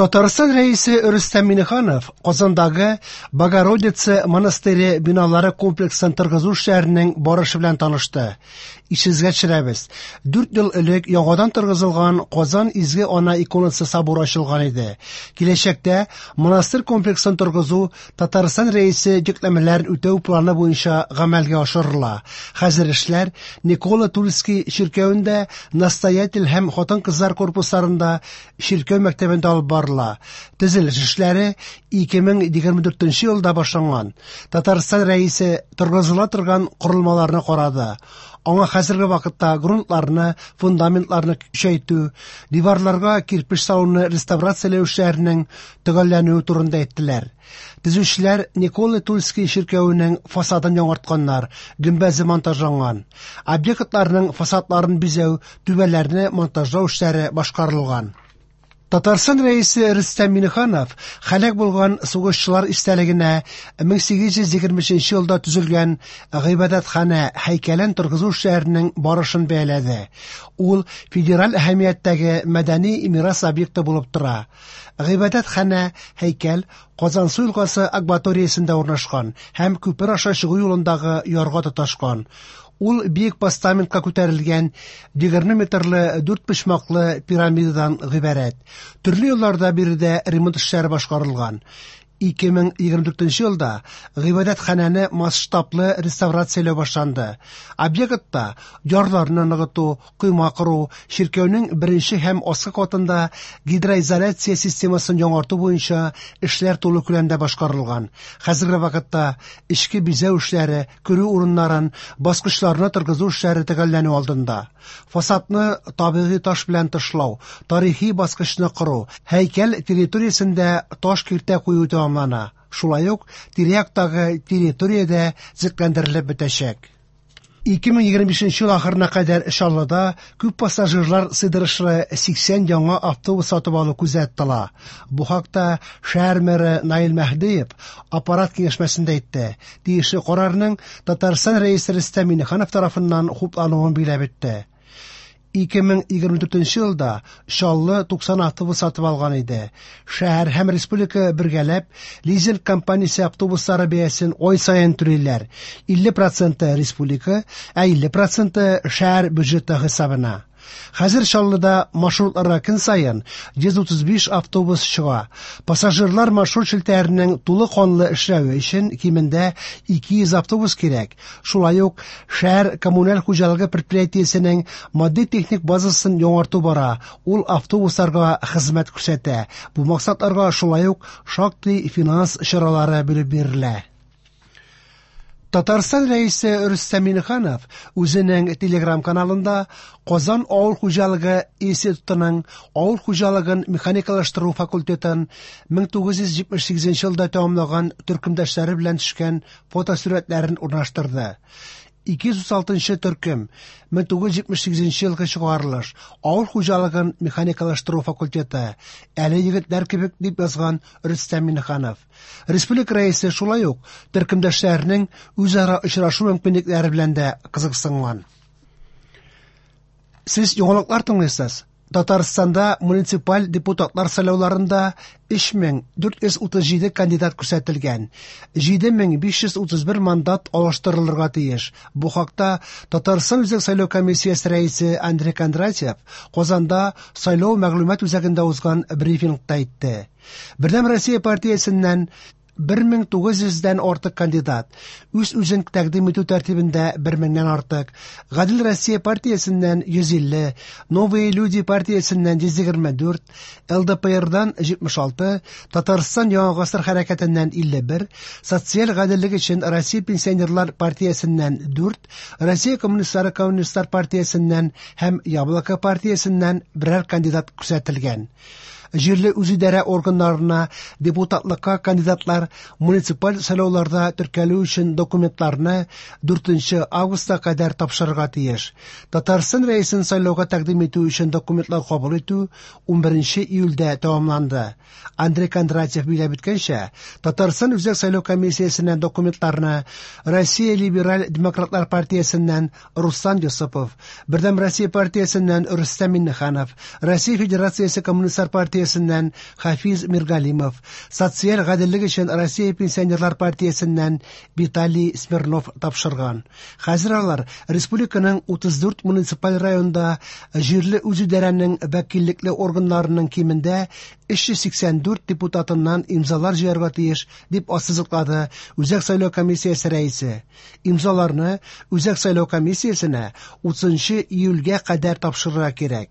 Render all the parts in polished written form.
Татарстан рәисе Рөстәм Миңнеханов Казандагы Богородица монастыре биналары комплексын торгызу эшләренең барышы белән танышты. Ишезгә төшерәбез. 4 ел элек яңадан торгызылган Казан Изге Ана иконасы соборы ачылган иде. Киләчәктә монастырь комплексын торгызу Татарстан рәисе йөкләмәләрен үтәү планы буенча гамәлгә ашырыла. Хәзер эшләр Никола Тульский ширкәвендә, настоятель һәм хатын-кызлар корпусларында, ширкәү мәктәбендә алып барыла. Төзелеш эшләре 2024 елда башланган. Татарстан рәисе торгызыла торган корылмаларны карады. Аңа хәзерге вакытта грунтларны, фундаментларны көчәйтү, диварларга кирпеч салуны реставрацияләү эшләренең төгәлләнүе турында әйттеләр. Төзүчеләр Никола Тульский ширкәвенең фасадын яңартканнар, гөмбәзе монтажланган. Объектларның фасадларын бизәү, түбәләрне монтажлау эшләре башкарылган. Татарстан рәисе Рөстәм Миңнеханов һәлак булган сугышчылар истәлегенә 1823 елда төзелгән Гыйбадәтханә һәйкәлен торгызу эшләренең барышын бәяләде. Ул федераль әһәмияттәге мәдәни мирас объекты булып тора. Гыйбадәтханә һәйкәл Казан су елгасы акваториясендә урнашкан һәм күпер аша чыгу юлындагы ярга тоташкан. Ул биек постаментка күтәрелгән 20 метрлы 4 почмаклы пирамидадан гыйбарәт. Төрле елларда биредә ремонт эшләре башкарылган. 2024 елда Гыйбадәтханәне масштаблы реставрацияләү башланды. Объектта ярларны ныгыту, койма кору, ширкәүнең беренче һәм аскы катында гидроизоляция системасын яңарту буенча эшләр тулы күләмдә башкарылган. Хәзерге вакытта эчке бизәү эшләре, күрү урыннарын, баскычларны торгызу эшләре төгәлләнү алдында. Фасадны табигый таш белән тышлау, тарихи баскычны кору, һәйкәл территориясендә таш киртә кую тамамлана. Шулай ук тирә-яктагы территориядә зитләндерелеп бетәчәк. 2025 ел ахырына кадәр Шаллыда күп пассажирлар сыйдырышлы 80 яңа автобус сатып алу күздә тотыла. Бу хакта шәһәр мэры Наил Мәһдиев аппарат киңәшмәсендә әйтте. Тиешле карарның Татарстан рәисе Рөстәм Миңнеханов тарафыннан хуплануын биләп үтте. 2024 елда Шаллы 90 автобус сатып алган иде. Шәһәр һәм республика бергәләп лизинг компаниясе автобуслары бәясен ай саен түлиләр. 50% республика, 50% шәһәр бюджеты хисабына. Хәзер Шаллыда маршрутларга көн саен 135 автобус чыга. Пассажирлар маршрут шелтәренең тулы канлы эшләве өчен кимендә 200 автобус кирәк. Шулай ук шәһәр коммуналь хуҗалыгы предприятиесенең матди-техник базасын яңарту бара. Ул автобусларга хезмәт күрсәтә. Бу максатларга шулай ук шактый финанс чаралары бүлеп бирелә. Татарстан рәисе Рөстәм Миңнеханов үзенең телеграм-каналында Казан авыл хуҗалыгы институтының авыл хуҗалыгын механикалаштыру факультетын 1978 елда тәмамлаган төркемдәшләре белән төшкән фотосурәтләрен урнаштырды. 236 төркем 1978 елгы чыгарылыш авыл хуҗалыгын механикалаштыру факультеты. Әле егетләр кебек дип язган Рөстәм Миңнеханов. Республика рәисе шулай ук төркемдәшләренең үзара очрашу мөмкинлекләре белән дә кызыксынган. Сез яңалыклар тыңлыйсыз. Татарстанда муниципаль депутатлар сайлауларында 3437 кандидат күрсәтелгән. 7531 мандат алыштырылырга тиеш. Бу хакта Татарстан үзәк сайлау комиссиясе рәисе Андрей Кондратьев Казанда сайлау мәгълүмат үзәгендә узган брифингта әйтте. Бердәм Россия партиясеннән 1900-дән артык кандидат, үз-үзен тәкъдим итү тәртибендә 1000-нән артык, Гадел Россия партиясеннән 150, Новые люди партиясеннән 124, ЛДПРдан 76, Татарстан Яңа гасыр хәрәкәтеннән 51, Социаль гаделлек өчен Россия пенсионерлар партиясеннән 4, Россия коммунистлар партиясеннән һәм Яблоко партиясеннән берәр кандидат күрсәтелгән. Җирле үзидарә органнарына депутатлыкка кандидатлар муниципаль сайлауларда теркәлү өчен документларны 4 августка кадәр тапшырырга тиеш. Татарстан рәисен сайлауга тәкъдим итү өчен документлар кабул итү 11 июльдә тәмамланды. Андрей Кондратьев биләп үткәнчә, Татарстан үзәк сайлау комиссиясеннән документларны Россия либераль демократлар партиясеннән Руслан Юсупов, Бердәм Россия партиясеннән Рөстәм Миңнеханов, Россия Федерациясе коммунистлар партиясеннән партиясеннән Хафиз Миргалимов, Социаль гаделлек өчен Россия пенсионерлар партиясеннән Виталий Смирнов тапшырган. Хәзер алар республиканың 34 муниципаль районда җирле үзидарәнең вәкиллекле органнарының кимендә 384 депутатыннан имзалар җыярга тиеш, дип ассызыклады Үзәк сайлау комиссиясе рәисе. Имзаларны Үзәк сайлау комиссиясенә 30 июльгә кадәр тапшырырга кирәк.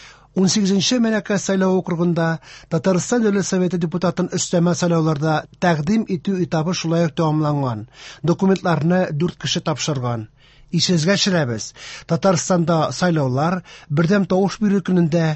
18-нче Мәләкә сайлау округында Татарстан Дәүләт Советы депутатын өстәмә сайлауларда тәкъдим итү этабы шулай ук тәмамланган. Документларны 4 кеше тапшырган. Ишезгә төшерәбез. Татарстанда сайлаулар бердәм тавыш бирү көнендә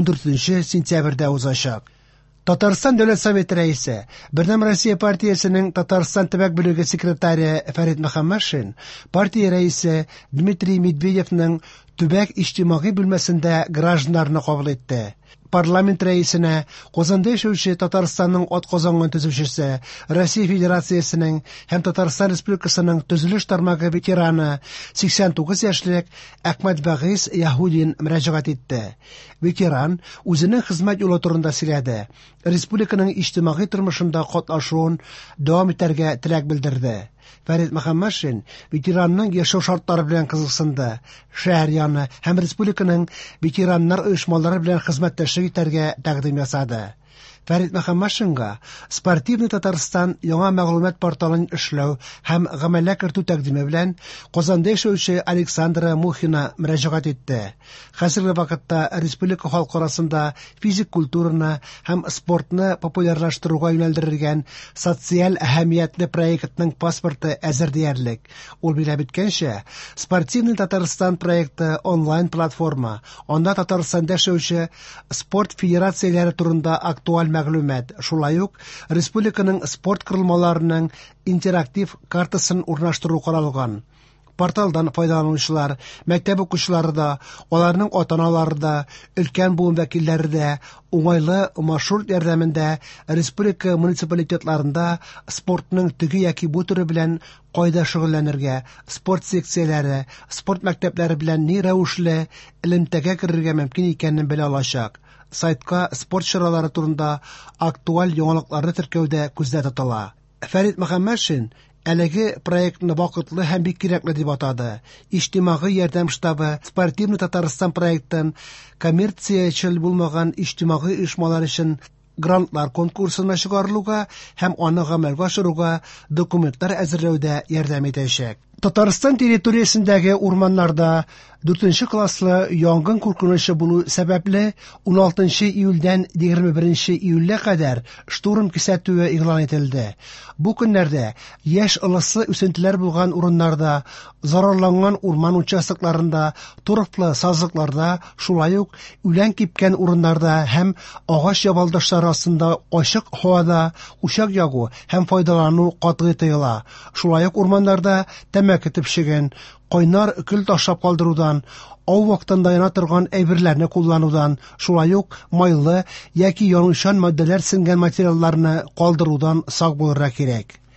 14 сентябрьдә узачак. Татарстан Дәүләт Советы рәисе, Бердәм Россия партиясенең Татарстан төбәк бүлеге секретаре Фәрит Мөхәммәтшин, партия рәисе Дмитрий Медведевның төбәк иҗтимагый бүлмәсендә гражданнарны кабул итте. Парламент рәисенә Казанда яшәүче Татарстанның атказанган төзүчесе, Россия Федерациясенең һәм Татарстан Республикасының төзелеш тармагы ветераны 89 яшьлек Әхмәт Вәгыйз Яһудин мөрәҗәгать итте. Ветеран үзенең хезмәт юлы турында сөйләде. Республиканың иҗтимагый тормышында катнашуын дәвам итәргә теләк белдерде. Фәрит Мөхәммәтшин ветеранның яшәү шартлары белән кызыксынды. Шәһәр яны һәм республиканың ветераннар оешмалары белән хезмәттәшлек итәргә тәкъдим ясады. Фәрит Мөхәммәтшинга Спортивный Татарстан яңа мәгълүмат порталын эшләү һәм гамәлгә кертү тәкъдиме белән Казанда яшәүче Александра Мухина мөрәҗәгать итте. Хәзерге вакытта республика халкы арасында физик культураны һәм спортны популярлаштыруга юнәлдерелгән социаль әһәмиятле проектның паспорты әзер диярлек. Ул биләп иткәнчә, Спортивный Татарстан проекты онлайн платформа. Анда Татарстанда яшәүче спорт федерацияләре турында актуаль мәгълүмат, шулай ук республиканың спорт корылмаларының интерактив картасын урнаштыру каралган. Порталдан файдаланучылар, мәктәп укучылары да, аларның ата-аналары да, өлкән буын вәкилләре дә уңайлы маршрут ярдәмендә республика муниципалитетларында спортның теге яки бу түре белән кайда шөгыльләнергә, спорт секцияләре, спорт мәктәпләре белән ни рәвешле элемтәгә керергә мөмкин икәнен белә алачак. Сайтка спорт чаралары турында актуаль яңалыкларны теркәүдә күздә тотыла. Фәрит Мөхәммәтшин әлеге проектны вакытлы һәм бик кирәкле дип атады. Иҗтимагый ярдәм штабы Спортивный Татарстан проектын коммерциячел булмаган иҗтимагый оешмалар өчен грантлар конкурсына чыгарылуга һәм аны гамәлгә ашыруга документлар әзерләүдә ярдәм итәчәк. Татарстан территориясендәге урманнарда 4 класслы янгын куркынычы булу сәбәпле 16 июльдән 21 июльгә кадәр штурм кисәтүе игълан ителде. Бу көннәрдә яшь ылыслы үсентеләр булган урыннарда, зарарланган урман участокларында, торфлы сазлыкларда, шулай ук үлән кипкән урыннарда һәм агач ябалдашлары астында ачык һавада учак ягу һәм файдалану катгый тыела. Шулай ук урманнарда тәмәке төпчеген, кайнар көл ташлап калдырудан, ау вакытында яна торган әйберләрне кулланудан, шулай ук майлы яки янучан матдәләр сеңгән материалларны калдырудан сак булырга кирәк.